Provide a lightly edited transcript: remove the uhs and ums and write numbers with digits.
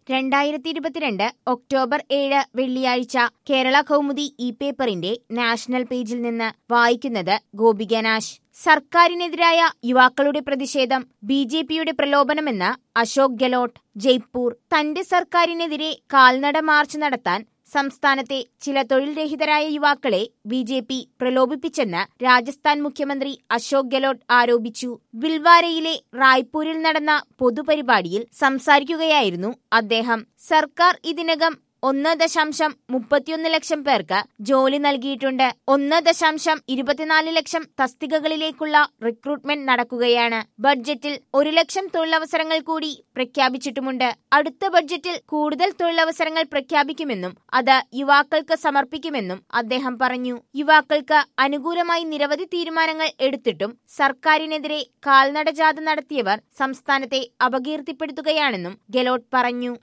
2022 October 7 വെള്ളിയാഴ്ച കേരള കൗമുദി പേപ്പറിന്റെ national പേജിൽ നിന്ന് വായിക്കുന്നത് ഗോപിക നാശ്. സർക്കാരിനെതിരായ യുവാക്കളുടെ പ്രതിഷേധം ബിജെപിയുടെ പ്രലോഭനമെന്ന് അശോക് ഗെലോട്ട്. ജയ്പൂർ. തന്റെ സർക്കാരിനെതിരെ കാൽനട മാർച്ച് നടത്താൻ സംസ്ഥാനത്തെ ചില തൊഴിൽ രഹിതരായ യുവാക്കളെ ബിജെപി പ്രലോഭിപ്പിച്ചെന്ന് രാജസ്ഥാൻ മുഖ്യമന്ത്രി അശോക് ഗെലോട്ട് ആരോപിച്ചു. വിൽവാരയിലെ റായ്പൂരിൽ നടന്ന പൊതുപരിപാടിയിൽ സംസാരിക്കുകയായിരുന്നു അദ്ദേഹം. സർക്കാർ ഇതിനകം 1.31 ലക്ഷം പേർക്ക് ജോലി നൽകിയിട്ടുണ്ട്. 1.24 ലക്ഷം തസ്തികകളിലേക്കുള്ള റിക്രൂട്ട്മെന്റ് നടക്കുകയാണ്. ബഡ്ജറ്റിൽ 1 ലക്ഷം തൊഴിലവസരങ്ങൾ കൂടി പ്രഖ്യാപിച്ചിട്ടുമുണ്ട്. അടുത്ത ബഡ്ജറ്റിൽ കൂടുതൽ തൊഴിലവസരങ്ങൾ പ്രഖ്യാപിക്കുമെന്നും അത് യുവാക്കൾക്ക് സമർപ്പിക്കുമെന്നും അദ്ദേഹം പറഞ്ഞു. യുവാക്കൾക്ക് അനുകൂലമായി നിരവധി തീരുമാനങ്ങൾ എടുത്തിട്ടും സർക്കാരിനെതിരെ കാൽനട ജാഥ നടത്തിയവർ സംസ്ഥാനത്തെ അപകീർത്തിപ്പെടുത്തുകയാണെന്നും ഗെലോട്ട് പറഞ്ഞു.